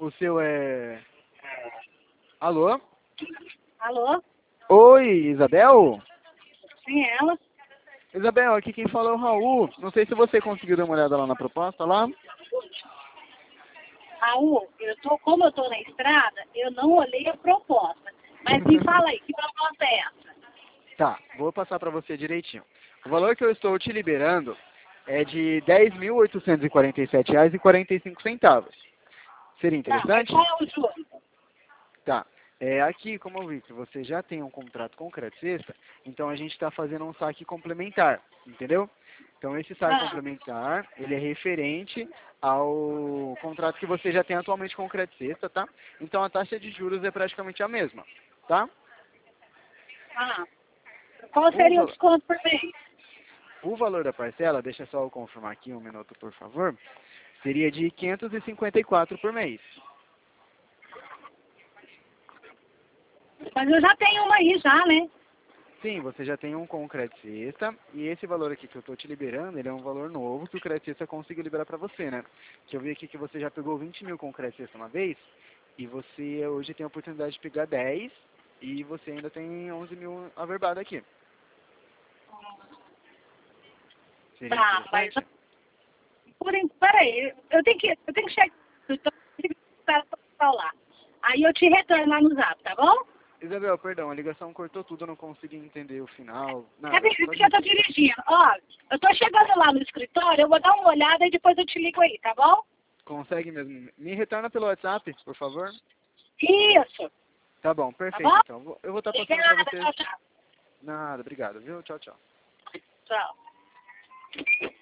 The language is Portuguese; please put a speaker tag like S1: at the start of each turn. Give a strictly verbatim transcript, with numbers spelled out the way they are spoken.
S1: O seu é... Alô?
S2: Alô?
S1: Oi, Isabel?
S2: Sim, ela?
S1: Isabel, aqui quem fala é o Raul. Não sei se você conseguiu dar uma olhada lá na proposta, lá.
S2: Raul, eu tô, como eu tô na estrada, eu não olhei a proposta. Mas me fala aí, que proposta é essa?
S1: Tá, vou passar para você direitinho. O valor que eu estou te liberando é de dez mil oitocentos e quarenta e sete reais e quarenta e cinco centavos. Seria
S2: Tá, mas
S1: interessante?
S2: qual é o juro?
S1: Tá. É, aqui, como eu vi que você já tem um contrato com o Credit Sexta, então a gente está fazendo um saque complementar, entendeu? Então esse saque
S2: Ah,
S1: complementar, ele é referente ao contrato que você já tem atualmente com o Credit Sexta, tá? Então a taxa de juros é praticamente a mesma, tá?
S2: ah. Qual
S1: O,
S2: seria o
S1: va-
S2: desconto por mês?
S1: o valor da parcela, deixa só eu confirmar aqui um minuto, por favor, seria de quinhentos e cinquenta e quatro por mês.
S2: Mas eu já tenho uma aí já, né?
S1: Sim, você já tem um com o Credit Sexta, e esse valor aqui que eu estou te liberando, ele é um valor novo que o Credit Sexta conseguiu liberar para você, né? Que eu vi aqui que você já pegou vinte mil com o Credit Sexta uma vez, e você hoje tem a oportunidade de pegar dez, e você ainda tem onze mil averbado aqui. Seria
S2: Tá, mas
S1: interessante?
S2: por en- peraí, eu tenho que, eu tenho que chegar eu tô- pra falar. Aí eu te retorno lá no zap, tá bom?
S1: Isabel, perdão, a ligação cortou tudo, eu não consegui entender o final,
S2: É
S1: nada.
S2: porque
S1: Pode
S2: eu tô
S1: repetir.
S2: dirigindo. Ó, eu tô chegando lá no escritório, eu vou dar uma olhada e depois eu te ligo aí, tá bom?
S1: Consegue mesmo? Me retorna pelo WhatsApp, por favor?
S2: Isso,
S1: Tá bom,
S2: tá
S1: perfeito
S2: bom?
S1: então. Vou- Eu vou estar passando para
S2: Obrigada,
S1: você.
S2: tchau, tchau.
S1: Nada, obrigado, viu? Tchau, tchau.
S2: Tchau.